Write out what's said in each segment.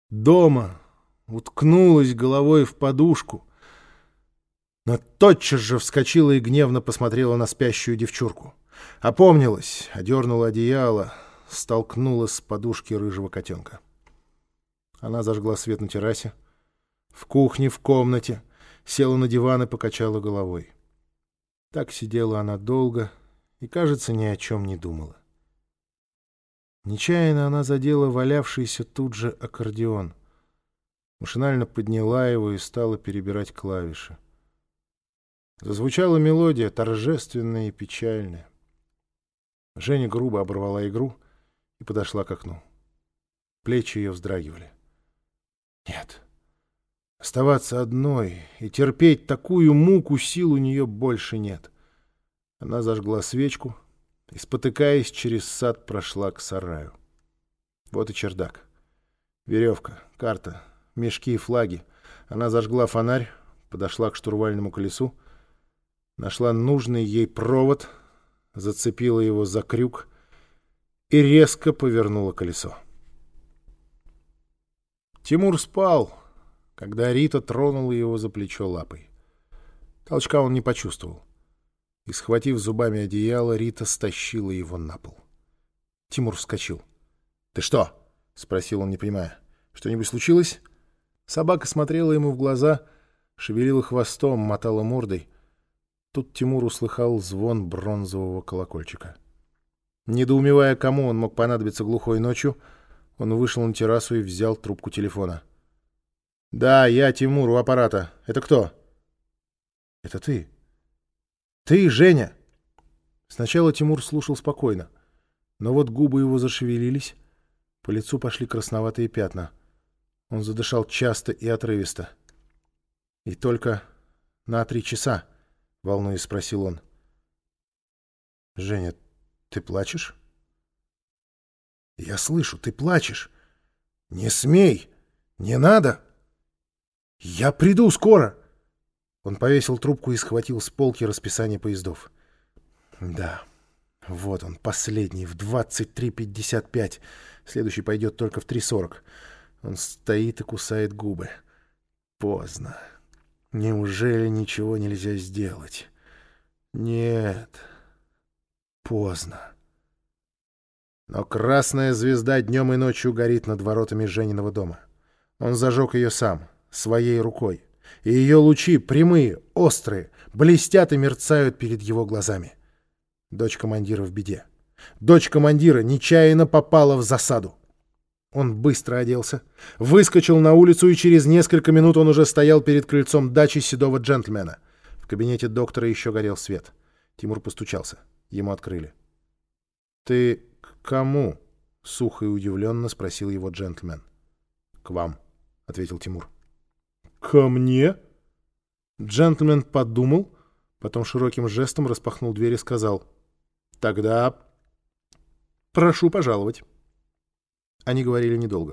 дома, уткнулась головой в подушку, но тотчас же вскочила и гневно посмотрела на спящую девчурку. Опомнилась, одернула одеяло, столкнула с подушки рыжего котенка. Она зажгла свет на террасе, в кухне, в комнате, села на диван и покачала головой. Так сидела она долго и, кажется, ни о чем не думала. Нечаянно она задела валявшийся тут же аккордеон. Машинально подняла его и стала перебирать клавиши. Зазвучала мелодия, торжественная и печальная. Женя грубо оборвала игру и подошла к окну. Плечи ее вздрагивали. Нет, оставаться одной и терпеть такую муку сил у нее больше нет. Она зажгла свечку и, спотыкаясь, через сад прошла к сараю. Вот и чердак. Веревка, карта, мешки и флаги. Она зажгла фонарь, подошла к штурвальному колесу, нашла нужный ей провод, зацепила его за крюк и резко повернула колесо. Тимур спал, когда Рита тронула его за плечо лапой. Толчка он не почувствовал. И, схватив зубами одеяло, Рита стащила его на пол. Тимур вскочил. — Ты что? — спросил он, не понимая. — Что-нибудь случилось? Собака смотрела ему в глаза, шевелила хвостом, мотала мордой. Тут Тимур услыхал звон бронзового колокольчика. Недоумевая, кому он мог понадобиться глухой ночью, он вышел на террасу и взял трубку телефона. — Да, я Тимур, у аппарата. Это кто? — Это ты. — Ты, Женя. Сначала Тимур слушал спокойно, но вот губы его зашевелились, по лицу пошли красноватые пятна. Он задышал часто и отрывисто. — И только на 3 часа, — волнуясь спросил он. — Женя, ты плачешь? — Я слышу, ты плачешь. Не смей! Не надо! Я приду скоро! Он повесил трубку и схватил с полки расписание поездов. Да, вот он, последний, в 23:55. Следующий пойдет только в 3:40. Он стоит и кусает губы. Поздно. Неужели ничего нельзя сделать? Нет. Поздно. Но красная звезда днем и ночью горит над воротами Жениного дома. Он зажег ее сам, своей рукой. И ее лучи, прямые, острые, блестят и мерцают перед его глазами. Дочь командира в беде. Дочь командира нечаянно попала в засаду. Он быстро оделся, выскочил на улицу, и через несколько минут он уже стоял перед крыльцом дачи седого джентльмена. В кабинете доктора еще горел свет. Тимур постучался. Ему открыли. — Ты к кому? — сухо и удивленно спросил его джентльмен. — К вам, — ответил Тимур. — Ко мне? Джентльмен подумал, потом широким жестом распахнул дверь и сказал: — Тогда прошу пожаловать. Они говорили недолго.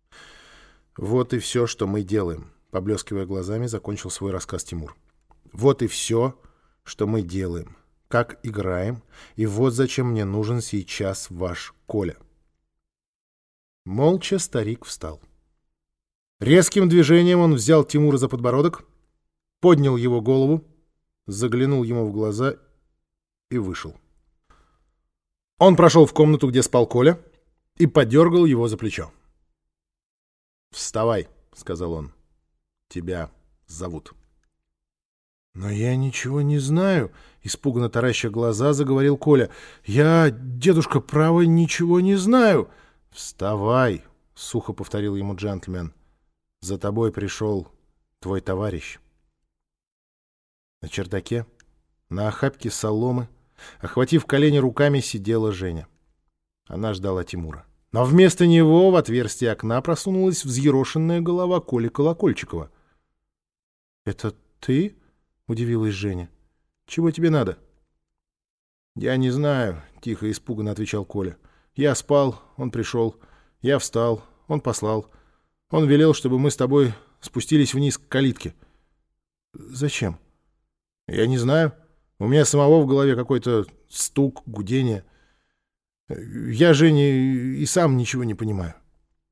— Вот и все, что мы делаем, — поблескивая глазами, закончил свой рассказ Тимур. — Вот и все, что мы делаем, как играем, и вот зачем мне нужен сейчас ваш Коля. Молча старик встал. Резким движением он взял Тимура за подбородок, поднял его голову, заглянул ему в глаза и вышел. Он прошел в комнату, где спал Коля, и подергал его за плечо. «Вставай», — сказал он, — «тебя зовут». «Но я ничего не знаю», — испуганно тараща глаза, заговорил Коля. «Я, дедушка, право, ничего не знаю». «Вставай», — сухо повторил ему джентльмен. «За тобой пришел твой товарищ». На чердаке, на охапке соломы, охватив колени руками, сидела Женя. Она ждала Тимура. Но вместо него в отверстие окна просунулась взъерошенная голова Коли Колокольчикова. «Это ты?» — удивилась Женя. «Чего тебе надо?» «Я не знаю», — тихо и испуганно отвечал Коля. «Я спал, он пришел. Я встал, он послал. Он велел, чтобы мы с тобой спустились вниз к калитке». «Зачем?» «Я не знаю. У меня самого в голове какой-то стук, гудение. Я, Женя, и сам ничего не понимаю».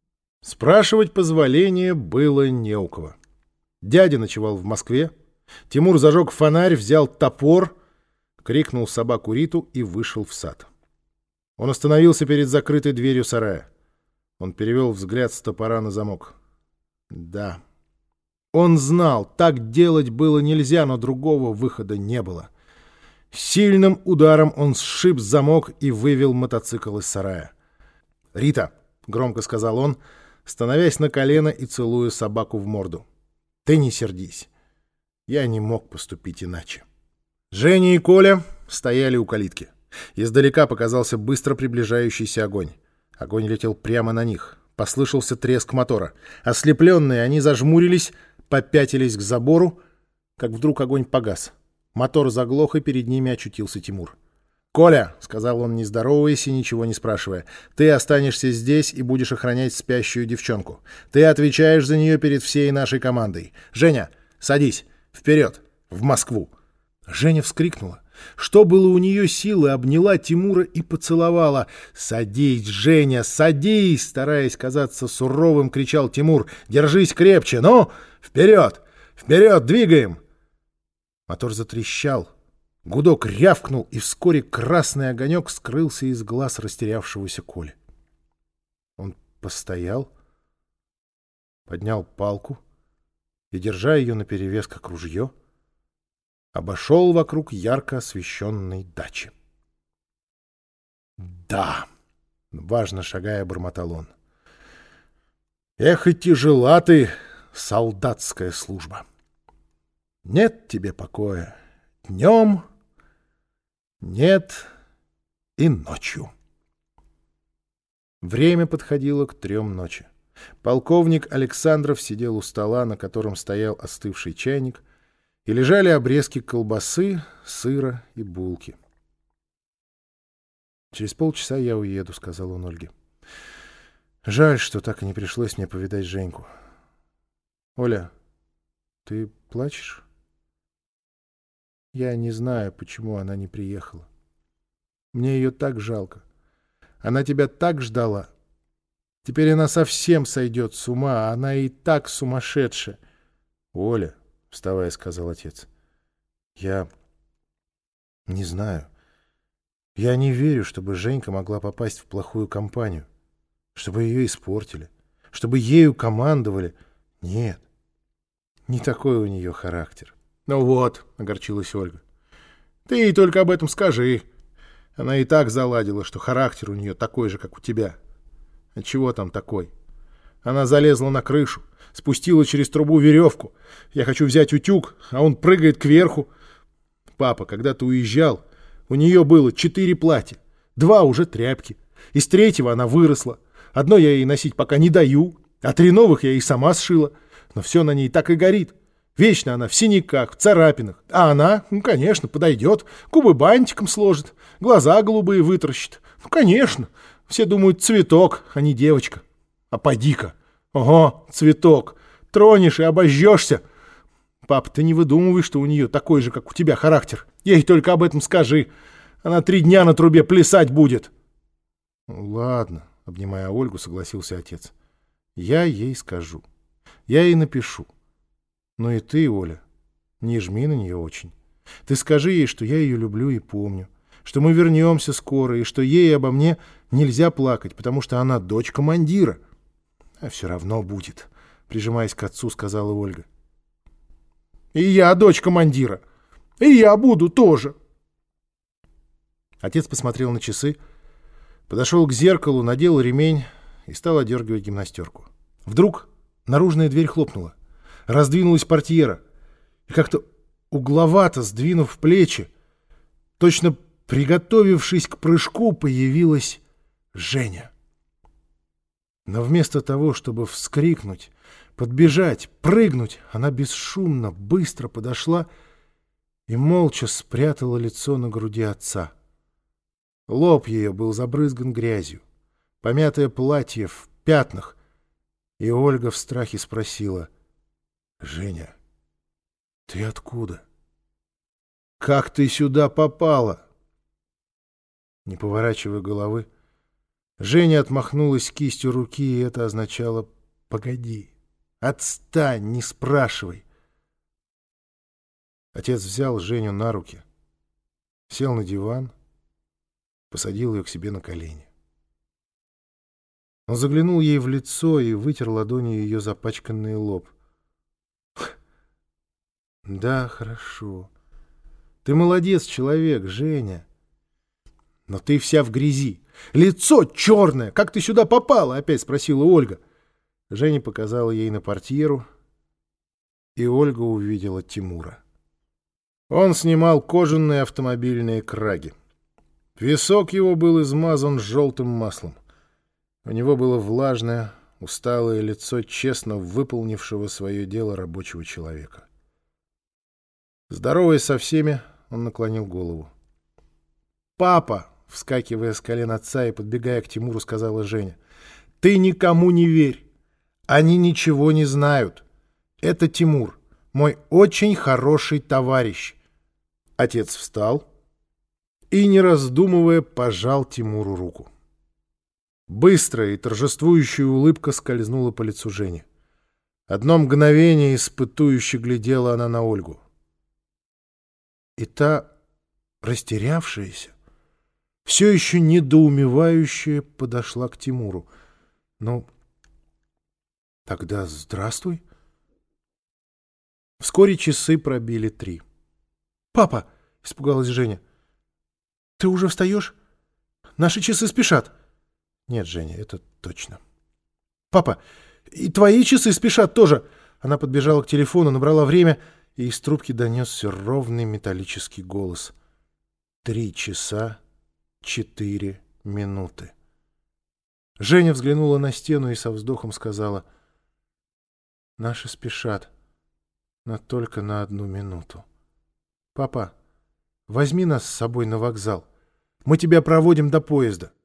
Спрашивать позволения было не у кого. Дядя ночевал в Москве. Тимур зажег фонарь, взял топор, крикнул собаку Риту и вышел в сад. Он остановился перед закрытой дверью сарая. Он перевел взгляд с топора на замок. Да, он знал, так делать было нельзя, но другого выхода не было. Сильным ударом он сшиб замок и вывел мотоцикл из сарая. «Рита!» — громко сказал он, становясь на колено и целуя собаку в морду. «Ты не сердись. Я не мог поступить иначе». Женя и Коля стояли у калитки. Издалека показался быстро приближающийся огонь. Огонь летел прямо на них. Послышался треск мотора. Ослепленные, они зажмурились, попятились к забору, как вдруг огонь погас. Мотор заглох, и перед ними очутился Тимур. «Коля», — сказал он, не здороваясь и ничего не спрашивая, — «ты останешься здесь и будешь охранять спящую девчонку. Ты отвечаешь за нее перед всей нашей командой. Женя, садись, вперед, в Москву». Женя вскрикнула. Что было у нее силы, обняла Тимура и поцеловала. «Садись, Женя, садись!» Стараясь казаться суровым, кричал Тимур. «Держись крепче! Ну, вперед! Вперед, двигаем!» Мотор затрещал. Гудок рявкнул, и вскоре красный огонек скрылся из глаз растерявшегося Коли. Он постоял, поднял палку и, держа ее наперевес как ружье, обошел вокруг ярко освещенной дачи. «Да!» — важно шагая, бормотал он. «Эх, и тяжела ты, солдатская служба! Нет тебе покоя днем, нет и ночью». Время подходило к 3 ночи. Полковник Александров сидел у стола, на котором стоял остывший чайник, и лежали обрезки колбасы, сыра и булки. «Через полчаса я уеду», — сказал он Ольге. «Жаль, что так и не пришлось мне повидать Женьку. Оля, ты плачешь? Я не знаю, почему она не приехала. Мне ее так жалко. Она тебя так ждала. Теперь она совсем сойдет с ума, а она и так сумасшедшая». «Оля», — вставая, сказал отец, — «я не знаю. Я не верю, чтобы Женька могла попасть в плохую компанию, чтобы ее испортили, чтобы ею командовали. Нет, не такой у нее характер». «Ну вот», — огорчилась Ольга, — «ты ей только об этом скажи. Она и так заладила, что характер у нее такой же, как у тебя. А чего там такой? Она залезла на крышу, спустила через трубу веревку. Я хочу взять утюг, а он прыгает кверху. Папа, когда ты уезжал, у нее было 4 платья, 2 уже тряпки. Из 3-го она выросла. Одно я ей носить пока не даю, а 3 новых я ей сама сшила. Но все на ней так и горит. Вечно она в синяках, в царапинах. А она, ну, конечно, подойдет, губы бантиком сложит, глаза голубые вытаращит. Ну, конечно, все думают, цветок, а не девочка. А поди-ка, ого, цветок, тронешь и обожжешься. Папа, ты не выдумывай, что у нее такой же, как у тебя, характер. Ей только об этом скажи. Она 3 дня на трубе плясать будет». «Ладно», — обнимая Ольгу, согласился отец. «Я ей скажу. Я ей напишу. Но и ты, Оля, не жми на нее очень. Ты скажи ей, что я ее люблю и помню, что мы вернемся скоро, и что ей обо мне нельзя плакать, потому что она дочь командира». «А все равно будет», — прижимаясь к отцу, сказала Ольга. «И я дочь командира, и я буду тоже». Отец посмотрел на часы, подошел к зеркалу, надел ремень и стал одергивать гимнастерку. Вдруг наружная дверь хлопнула. Раздвинулась портьера, и как-то угловато, сдвинув плечи, точно приготовившись к прыжку, появилась Женя. Но вместо того, чтобы вскрикнуть, подбежать, прыгнуть, она бесшумно, быстро подошла и молча спрятала лицо на груди отца. Лоб ее был забрызган грязью, помятое платье в пятнах, и Ольга в страхе спросила: «Женя, ты откуда? Как ты сюда попала?» Не поворачивая головы, Женя отмахнулась кистью руки, и это означало «погоди, отстань, не спрашивай». Отец взял Женю на руки, сел на диван, посадил ее к себе на колени. Он заглянул ей в лицо и вытер ладонью ее запачканный лоб. «Да, хорошо. Ты молодец, человек, Женя. Но ты вся в грязи. Лицо черное! Как ты сюда попала?» — опять спросила Ольга. Женя показала ей на портьеру, и Ольга увидела Тимура. Он снимал кожаные автомобильные краги. Висок его был измазан желтым маслом. У него было влажное, усталое лицо честно выполнившего свое дело рабочего человека. Здороваясь со всеми, он наклонил голову. «Папа!» — вскакивая с колен отца и подбегая к Тимуру, сказала Женя. «Ты никому не верь! Они ничего не знают! Это Тимур, мой очень хороший товарищ!» Отец встал и, не раздумывая, пожал Тимуру руку. Быстрая и торжествующая улыбка скользнула по лицу Жени. Одно мгновение испытующе глядела она на Ольгу. И та, растерявшаяся, все еще недоумевающая, подошла к Тимуру. «Ну, тогда здравствуй». Вскоре часы пробили 3. «Папа!» — испугалась Женя. «Ты уже встаешь? Наши часы спешат». «Нет, Женя, это точно». «Папа, и твои часы спешат тоже!» Она подбежала к телефону, набрала время, и из трубки донесся ровный металлический голос. 3 часа 4 минуты. Женя взглянула на стену и со вздохом сказала: «Наши спешат, но только на 1 минуту. Папа, возьми нас с собой на вокзал. Мы тебя проводим до поезда».